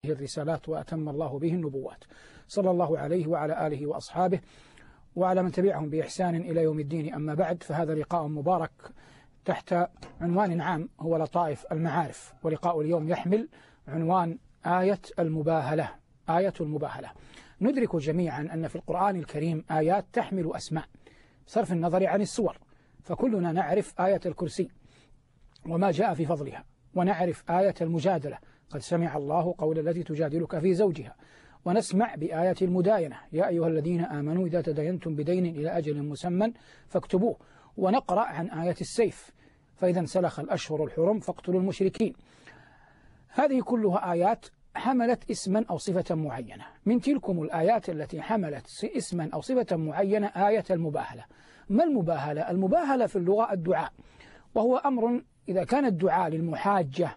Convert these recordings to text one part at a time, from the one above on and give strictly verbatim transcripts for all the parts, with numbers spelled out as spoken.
الرسالات وأتم الله به النبوات، صلى الله عليه وعلى آله وأصحابه وعلى من تبعهم بإحسان إلى يوم الدين. أما بعد، فهذا لقاء مبارك تحت عنوان عام هو لطائف المعارف، ولقاء اليوم يحمل عنوان آية المباهلة. آية المباهلة. ندرك جميعا أن في القرآن الكريم آيات تحمل أسماء بصرف النظر عن السور، فكلنا نعرف آية الكرسي وما جاء في فضلها، ونعرف آية المجادلة قد سمع الله قول التي تجادلك في زوجها، ونسمع بآية المداينة يا أيها الذين آمنوا إذا تداينتم بدين إلى أجل مسمى فاكتبوه، ونقرأ عن آية السيف فإذا انسلخ الأشهر الحرم فاقتلوا المشركين. هذه كلها آيات حملت اسما أو صفة معينة. من تلكم الآيات التي حملت اسما أو صفة معينة آية المباهلة. ما المباهلة؟ المباهلة في اللغة الدعاء، وهو أمر إذا كان الدعاء للمحاجة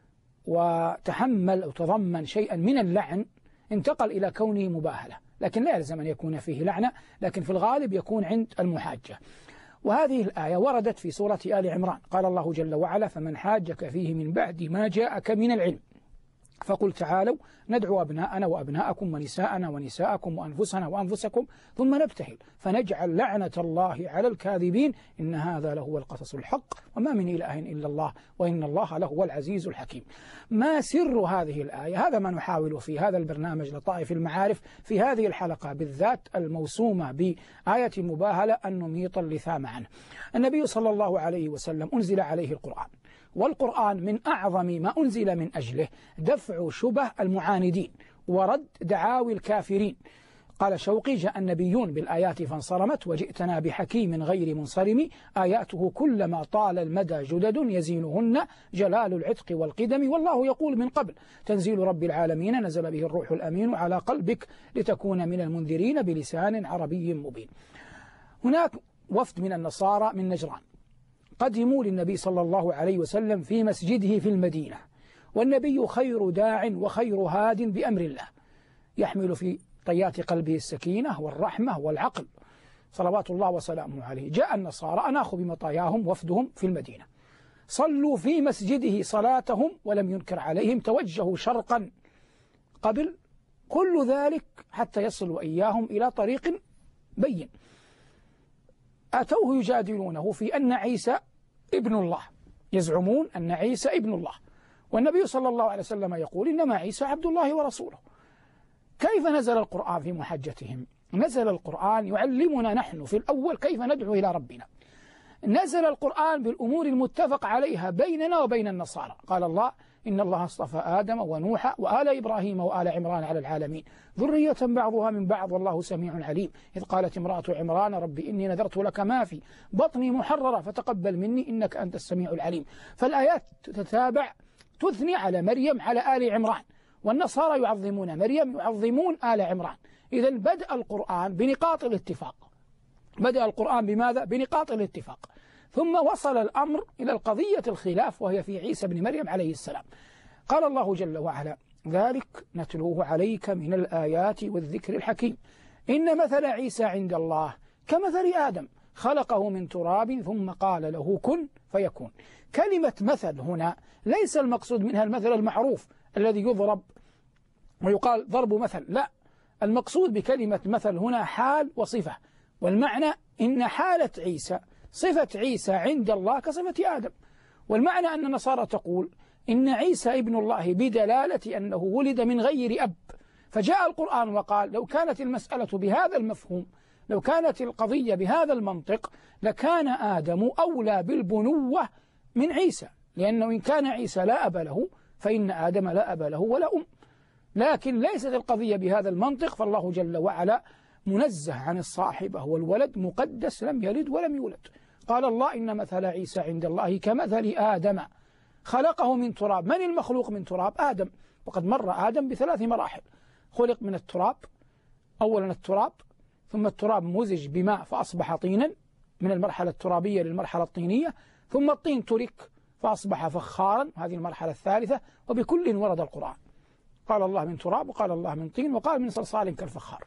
وتحمل أو تضمن شيئا من اللعن انتقل إلى كونه مباهلة، لكن لا يلزم أن يكون فيه لعنة، لكن في الغالب يكون عند المحاجة. وهذه الآية وردت في سورة آل عمران، قال الله جل وعلا فمن حاجك فيه من بعد ما جاءك من العلم فقل تعالوا ندعو أبناءنا وأبناءكم ونساءنا ونساءكم وأنفسنا وأنفسكم ثم نبتهل فنجعل لعنة الله على الكاذبين إن هذا لهو القصص الحق وما من إله إلا الله وإن الله لهو العزيز الحكيم. ما سر هذه الآية؟ هذا ما نحاول في هذا البرنامج لطائف المعارف في هذه الحلقة بالذات الموسومة بآية المباهلة أن نميط اللثام عنه. النبي صلى الله عليه وسلم أنزل عليه القرآن، والقرآن من أعظم ما أنزل من أجله دفع شبه المعاندين ورد دعاوي الكافرين. قال شوقي جاء النبيون بالآيات فانصرمت وجئتنا بحكيم غير منصرم آياته كلما طال المدى جدد يزينهن جلال العتق والقدم والله يقول من قبل تنزيل رب العالمين نزل به الروح الأمين على قلبك لتكون من المنذرين بلسان عربي مبين. هناك وفد من النصارى من نجران قدموا للنبي صلى الله عليه وسلم في مسجده في المدينة، والنبي خير داع وخير هاد بأمر الله يحمل في طيات قلبه السكينة والرحمة والعقل صلوات الله وسلامه عليه. جاء النصارى أناخوا بمطاياهم وفدهم في المدينة، صلوا في مسجده صلاتهم ولم ينكر عليهم، توجهوا شرقا قبل كل ذلك حتى يصلوا إياهم إلى طريق بين. أتوه يجادلونه في أن عيسى ابن الله، يزعمون أن عيسى ابن الله، والنبي صلى الله عليه وسلم يقول إنما عيسى عبد الله ورسوله. كيف نزل القرآن في محجتهم؟ نزل القرآن يعلمنا نحن في الأول كيف ندعو إلى ربنا. نزل القرآن بالأمور المتفق عليها بيننا وبين النصارى. قال الله إن الله اصطفى آدم ونوح وآل إبراهيم وآل عمران على العالمين ذرية بعضها من بعض والله سميع عليم. إذ قالت امرأة عمران رب إني نذرت لك ما في بطني محررة فتقبل مني إنك أنت السميع العليم. فالآيات تتابع تثني على مريم على آل عمران، والنصارى يعظمون مريم يعظمون آل عمران. إذا بدأ القرآن بنقاط الاتفاق. بدأ القرآن بماذا؟ بنقاط الاتفاق. ثم وصل الأمر إلى القضية الخلاف وهي في عيسى بن مريم عليه السلام. قال الله جل وعلا ذلك نتلوه عليك من الآيات والذكر الحكيم إن مثل عيسى عند الله كمثل آدم خلقه من تراب ثم قال له كن فيكون. كلمة مثل هنا ليس المقصود منها المثل المعروف الذي يضرب ويقال ضرب مثل، لا، المقصود بكلمة مثل هنا حال وصفة، والمعنى إن حالة عيسى صفة عيسى عند الله كصفة آدم. والمعنى أن النصارى تقول إن عيسى ابن الله بدلالة أنه ولد من غير أب، فجاء القرآن وقال لو كانت المسألة بهذا المفهوم، لو كانت القضية بهذا المنطق لكان آدم أولى بالبنوة من عيسى، لأنه إن كان عيسى لا أب له فإن آدم لا أب له ولا أم. لكن ليست القضية بهذا المنطق، فالله جل وعلا منزه عن الصاحبة والولد مقدس لم يلد ولم يولد. قال الله إن مثل عيسى عند الله كمثل آدم خلقه من تراب. من المخلوق من تراب؟ آدم. وقد مر آدم بثلاث مراحل، خلق من التراب، أولا التراب ثم التراب مزج بماء فأصبح طينا من المرحلة الترابية للمرحلة الطينية، ثم الطين ترك فأصبح فخارا، هذه المرحلة الثالثة، وبكل ورد القرآن. قال الله من تراب وقال الله من طين وقال من صلصال كالفخار.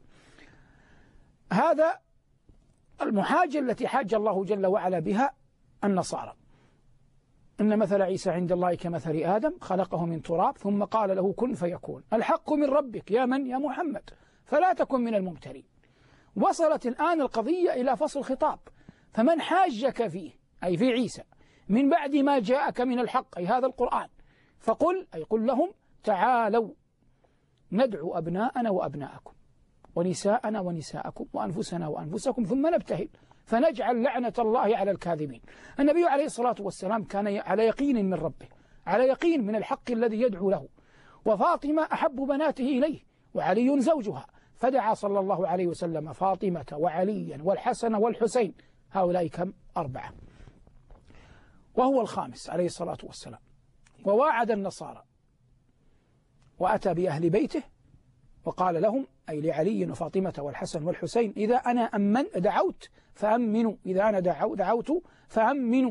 هذا المحاجة التي حاج الله جل وعلا بها النصارى. إن مثل عيسى عند الله كمثل آدم خلقه من تراب ثم قال له كن فيكون. الحق من ربك يا من؟ يا محمد، فلا تكن من الممترين. وصلت الآن القضية إلى فصل خطاب، فمن حاجك فيه أي في عيسى من بعد ما جاءك من الحق أي هذا القرآن فقل أي قل لهم تعالوا ندعو أبناءنا وأبناءكم ونساءنا ونساءكم وأنفسنا وأنفسكم ثم نبتهل فنجعل لعنة الله على الكاذبين. النبي عليه الصلاة والسلام كان على يقين من ربه، على يقين من الحق الذي يدعو له، وفاطمة أحب بناته إليه وعلي زوجها، فدعا صلى الله عليه وسلم فاطمة وعليا والحسن والحسين، هؤلاء كم؟ أربعة، وهو الخامس عليه الصلاة والسلام. وواعد النصارى وأتى بأهل بيته وقال لهم أي لعلي وفاطمة والحسن والحسين إذا أنا أمن دعوت فأمنوا، إذا أنا دعوت فأمنوا.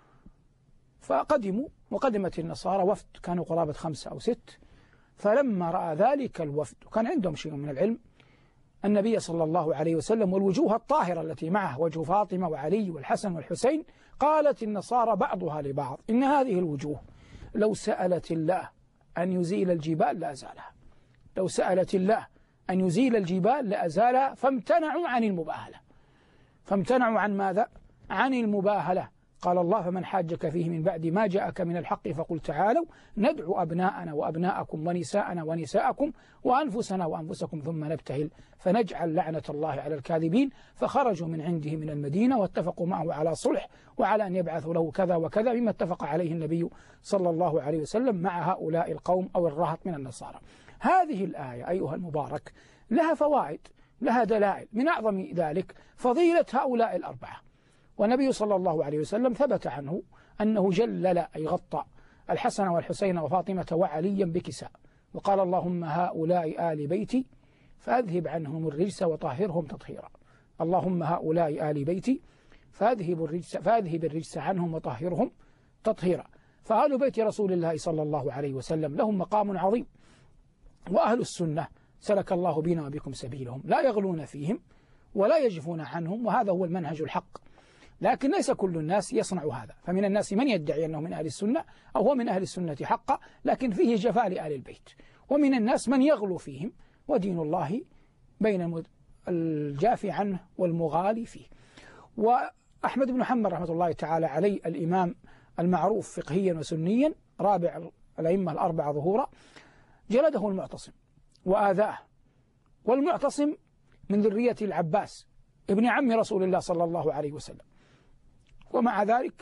فقدموا، وقدمت النصارى وفد كانوا قرابة خمسة أو ست. فلما رأى ذلك الوفد وكان عندهم شيء من العلم النبي صلى الله عليه وسلم والوجوه الطاهرة التي معه وجه فاطمة وعلي والحسن والحسين، قالت النصارى بعضها لبعض إن هذه الوجوه لو سألت الله أن يزيل الجبال لأزالها، لو سألت الله أن يزيل الجبال لأزالها، فامتنعوا عن المباهلة. فامتنعوا عن ماذا؟ عن المباهلة. قال الله فمن حاجك فيه من بعد ما جاءك من الحق فقل تعالوا ندعو أبناءنا وأبناءكم ونساءنا ونساءكم وأنفسنا وأنفسكم ثم نبتهل فنجعل لعنة الله على الكاذبين. فخرجوا من عنده من المدينة واتفقوا معه على صلح وعلى أن يبعثوا له كذا وكذا مما اتفق عليه النبي صلى الله عليه وسلم مع هؤلاء القوم أو الرهط من النصارى. هذه الآية أيها المبارك لها فوائد، لها دلائل، من أعظم ذلك فضيلة هؤلاء الأربعة. والنبي صلى الله عليه وسلم ثبت عنه أنه جلل أي غطى الحسن والحسين وفاطمة وعليا بكساء، وقال اللهم هؤلاء آل بيتي فأذهب عنهم الرجس وطهرهم تطهيرا. اللهم هؤلاء آل بيتي فأذهب الرجس, فأذهب الرجس عنهم وطهرهم تطهيرا. فآل بيت رسول الله صلى الله عليه وسلم لهم مقام عظيم، وأهل السنة سلك الله بنا وبكم سبيلهم لا يغلون فيهم ولا يجفون عنهم، وهذا هو المنهج الحق. لكن ليس كل الناس يصنع هذا، فمن الناس من يدعي أنه من أهل السنة أو هو من أهل السنة حقا لكن فيه جفاء لآل البيت، ومن الناس من يغلو فيهم ودين الله بين الجافي عنه والمغالي فيه. وأحمد بن حنبل رحمة الله تعالى عليه الإمام المعروف فقهيا وسنيا رابع الأئمة الأربعة ظهورا جلده المعتصم وآذاه، والمعتصم من ذرية العباس ابن عم رسول الله صلى الله عليه وسلم، ومع ذلك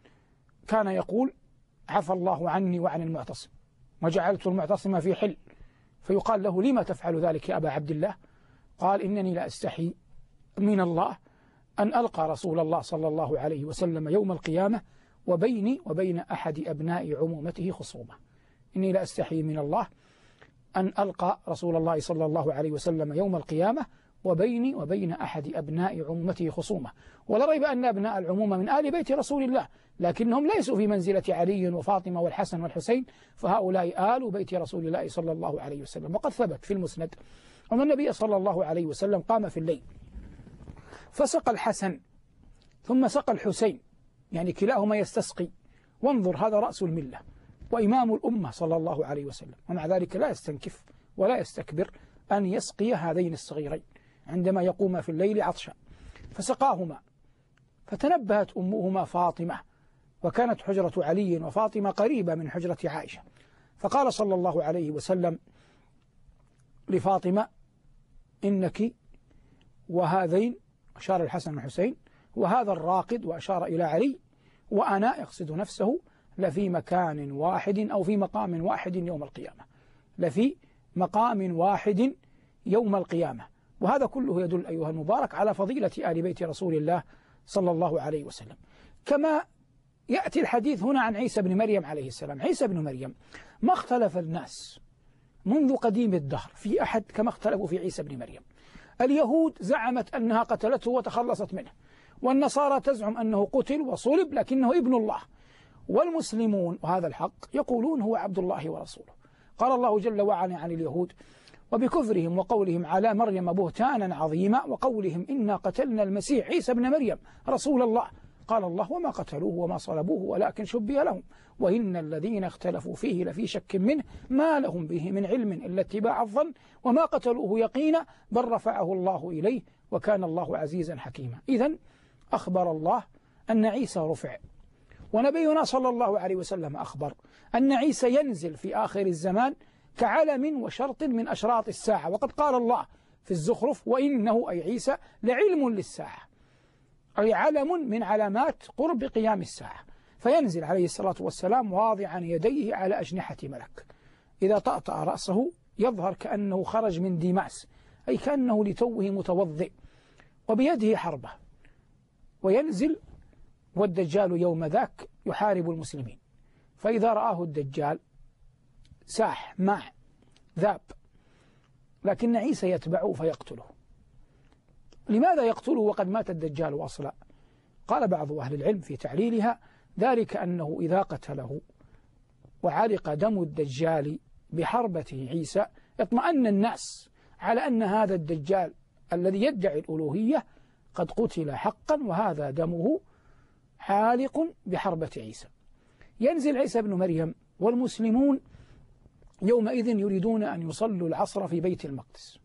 كان يقول عفى الله عني وعن المعتصم وجعلت المعتصم في حل، فيقال له لما تفعل ذلك يا أبا عبد الله؟ قال إنني لا أستحي من الله أن ألقى رسول الله صلى الله عليه وسلم يوم القيامة وبيني وبين أحد أبناء عمومته خصومة. إني لا أستحي من الله أن ألقى رسول الله صلى الله عليه وسلم يوم القيامة وبيني وبين أحد أبناء عمومته خصومة. ولا ريب أن أبناء العمومة من آل بيت رسول الله، لكنهم ليسوا في منزلة علي وفاطمة والحسن والحسين، فهؤلاء آل بيت رسول الله صلى الله عليه وسلم. وقد ثبت في المسند أن النبي صلى الله عليه وسلم قام في الليل فسقى الحسن ثم سقى الحسين، يعني كلاهما يستسقي، وانظر هذا رأس الملة وإمام الأمة صلى الله عليه وسلم، ومع ذلك لا يستنكف ولا يستكبر أن يسقي هذين الصغيرين عندما يقوم في الليل عطشا، فسقاهما. فتنبهت أمهما فاطمة، وكانت حجرة علي وفاطمة قريبة من حجرة عائشة، فقال صلى الله عليه وسلم لفاطمة إنك وهذين، أشار الحسن والحسين، وهذا الراقد، وأشار إلى علي، وأنا يقصد نفسه، لفي مكان واحد أو في مقام واحد يوم القيامة، لفي مقام واحد يوم القيامة. وهذا كله يدل أيها المبارك على فضيلة آل بيت رسول الله صلى الله عليه وسلم. كما يأتي الحديث هنا عن عيسى بن مريم عليه السلام. عيسى بن مريم ما اختلف الناس منذ قديم الدهر في أحد كما اختلفوا في عيسى بن مريم. اليهود زعمت أنها قتلته وتخلصت منه، والنصارى تزعم أنه قتل وصلب لكنه ابن الله، والمسلمون وهذا الحق يقولون هو عبد الله ورسوله. قال الله جل وعلا عن اليهود وبكفرهم وقولهم على مريم بهتانا عظيما وقولهم إنا قتلنا المسيح عيسى بن مريم رسول الله قال الله وما قتلوه وما صلبوه ولكن شبه لهم وإن الذين اختلفوا فيه لفي شك منه ما لهم به من علم إلا اتباع الظن وما قتلوه يقينا بل رفعه الله إليه وكان الله عزيزا حكيما. إذن أخبر الله أن عيسى رفع، ونبينا صلى الله عليه وسلم أخبر أن عيسى ينزل في آخر الزمان كعلم وشرط من أشراط الساعة، وقد قال الله في الزخرف وإنه أي عيسى لعلم للساعة، أي علم من علامات قرب قيام الساعة. فينزل عليه الصلاة والسلام واضعا يديه على أجنحة ملك، إذا طأطأ رأسه يظهر كأنه خرج من ديماس، أي كأنه لتوه متوضئ، وبيده حربة، وينزل والدجال يوم ذاك يحارب المسلمين، فإذا رآه الدجال ساح ماع ذاب، لكن عيسى يتبعه فيقتله. لماذا يقتله وقد مات الدجال أصلا؟ قال بعض أهل العلم في تعليلها ذلك أنه إذا قتله وعلق دم الدجال بحربة عيسى اطمأن الناس على أن هذا الدجال الذي يدعي الألوهية قد قتل حقا وهذا دمه حالق بحربة عيسى. ينزل عيسى بن مريم والمسلمون يومئذ يريدون أن يصلوا العصر في بيت المقدس،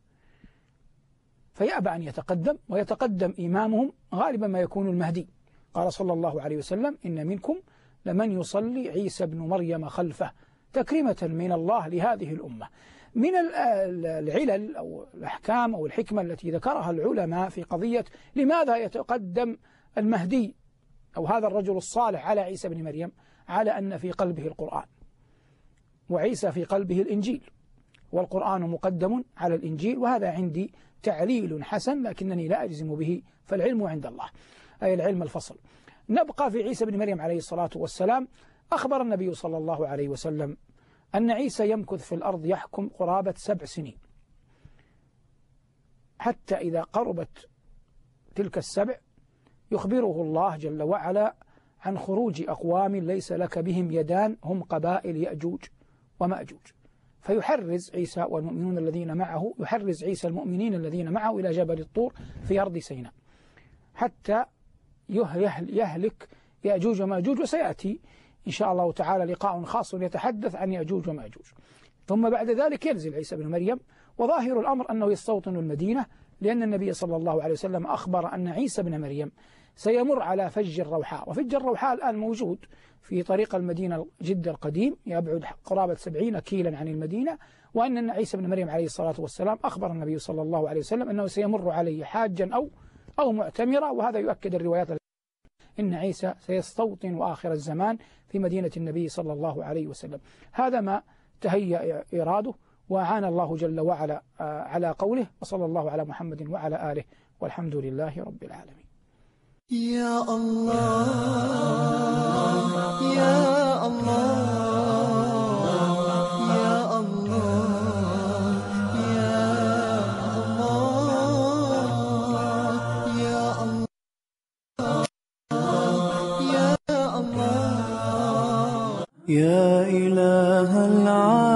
فيأبى أن يتقدم، ويتقدم إمامهم غالبا ما يكون المهدي. قال صلى الله عليه وسلم إن منكم لمن يصلي عيسى بن مريم خلفه تكريمة من الله لهذه الأمة. من العلل أو الأحكام أو الحكمة التي ذكرها العلماء في قضية لماذا يتقدم المهدي أو هذا الرجل الصالح على عيسى بن مريم، على أن في قلبه القرآن وعيسى في قلبه الإنجيل، والقرآن مقدم على الإنجيل، وهذا عندي تعليل حسن لكنني لا أجزم به، فالعلم عند الله، أي العلم الفصل. نبقى في عيسى بن مريم عليه الصلاة والسلام. أخبر النبي صلى الله عليه وسلم أن عيسى يمكث في الأرض يحكم قرابة سبع سنين، حتى إذا قربت تلك السبع يخبره الله جل وعلا عن خروج أقوام ليس لك بهم يدان هم قبائل يأجوج ومأجوج، فيحرز عيسى والمؤمنون الذين معه، يحرز عيسى المؤمنين الذين معه إلى جبل الطور في أرض سيناء حتى يهلك يأجوج ومأجوج، وسيأتي إن شاء الله تعالى لقاء خاص يتحدث عن يأجوج ومأجوج. ثم بعد ذلك ينزل عيسى بن مريم، وظاهر الأمر أنه يستوطن المدينة، لأن النبي صلى الله عليه وسلم أخبر أن عيسى بن مريم سيمر على فج الروحاء، وفج الروحاء الآن موجود في طريق المدينة جدة القديم يبعد قرابة سبعين كيلا عن المدينة، وأن عيسى بن مريم عليه الصلاة والسلام أخبر النبي صلى الله عليه وسلم أنه سيمر عليه حاجا أو أو معتمرا، وهذا يؤكد الروايات إن عيسى سيستوطن آخر الزمان في مدينة النبي صلى الله عليه وسلم. هذا ما تهيأ إراده، وأعان الله جل وعلا على قوله، وصلى الله على محمد وعلى آله والحمد لله رب العالمين. يا الله يا الله يا الله يا الله يا الله يا الله يا إله العالمين.